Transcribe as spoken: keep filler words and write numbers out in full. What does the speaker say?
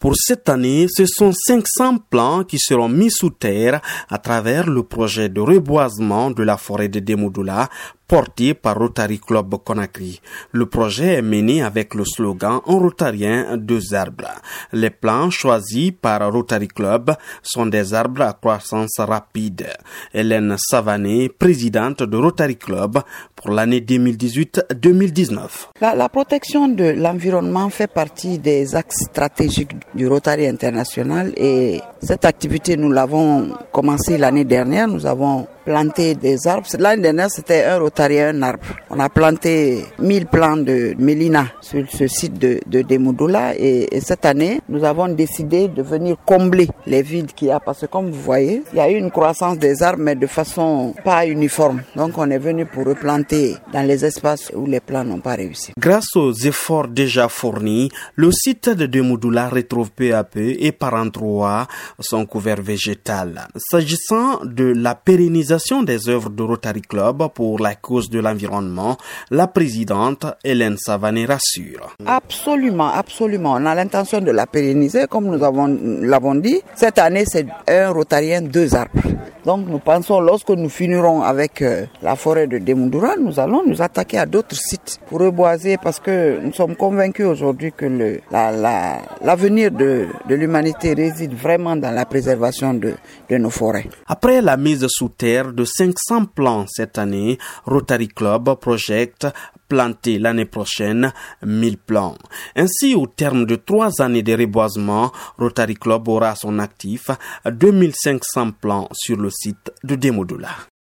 Pour cette année, ce sont cinq cents plants qui seront mis sous terre à travers le projet de reboisement de la forêt de Demoudoula, porté par Rotary Club Conakry. Le projet est mené avec le slogan « En rotarien, deux arbres ». Les plants choisis par Rotary Club sont des arbres à croissance rapide. Hélène Savané, présidente de Rotary Club pour l'année deux mille dix-huit deux mille dix-neuf. La, la protection de l'environnement fait partie des axes stratégiques du Rotary International et cette activité, nous l'avons commencé l'année dernière. Nous avons planté des arbres. L'année dernière, c'était un rotarien, un arbre. On a planté mille plants de Mélina sur ce site de, de Demoudoula et, et cette année, nous avons décidé de venir combler les vides qu'il y a parce que comme vous voyez, il y a eu une croissance des arbres mais de façon pas uniforme. Donc on est venu pour replanter dans les espaces où les plants n'ont pas réussi. Grâce aux efforts déjà fournis, le site de Demoudoula retrouve peu à peu et par endroits son couvert végétal. S'agissant de la pérennisation des œuvres de Rotary Club pour la cause de l'environnement, la présidente Hélène Savané rassure. Absolument, absolument. On a l'intention de la pérenniser, comme nous avons l'avons dit. Cette année, c'est un rotarien, deux arbres. Donc nous pensons, lorsque nous finirons avec euh, la forêt de Demoudoula, nous allons nous attaquer à d'autres sites pour reboiser parce que nous sommes convaincus aujourd'hui que le, la, la, l'avenir de, de l'humanité réside vraiment dans la préservation de, de nos forêts. Après la mise sous terre de cinq cents plants cette année, Rotary Club projette planter l'année prochaine mille plants. Ainsi, au terme de trois années de reboisement, Rotary Club aura à son actif deux mille cinq cents plants sur le site de Demoudoula.